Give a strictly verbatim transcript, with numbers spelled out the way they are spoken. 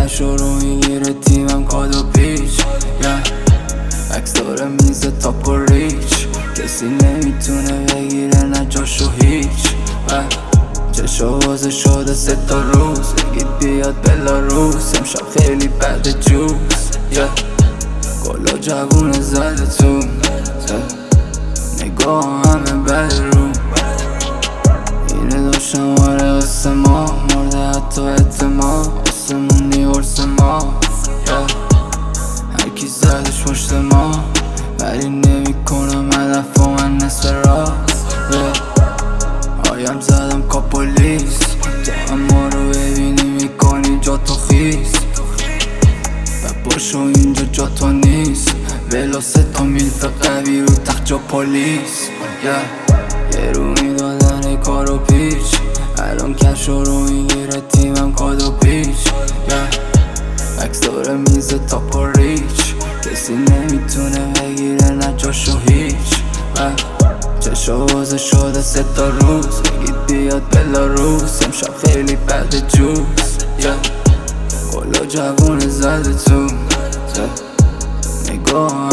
کش رو رو میگیره تیمم کادو پیچ yeah. عکس داره میزه تاپ و ریچ کسی نمیتونه بگیره نه جاشو هیچ چشا وازه شده سه تا روز بگید بیاد بلاروس امشب خیلی بده جوز yeah. گلا جوونه زده تو yeah. نگاه همه بده رو اینه دو شماره واسه ما مرده حتی اعتماد آسمون نیورس ما yeah. هرکی زدش پشت ما ولی نمی کنم هدف و من نصف راست yeah. آیم زدم کاپولیس تو هم ما رو ببینی میکنی جا تو خیس و باشو اینجا جا تو نیست ولا سه تا میلف قوی رو تخت جا پالیس yeah. یه رو میدادن کارو پیچ الان کش رو میگیره تیمم کادو پیچ yeah. عکس داره میزه تاپ و ریچ کسی نمیتونه بگیره نه جاشو هیچ yeah. چشا وازه شده سه تا روز بگید بیاد بلاروس امشب خیلی بده جوز yeah. گلا جوونه زده تو yeah. نگاه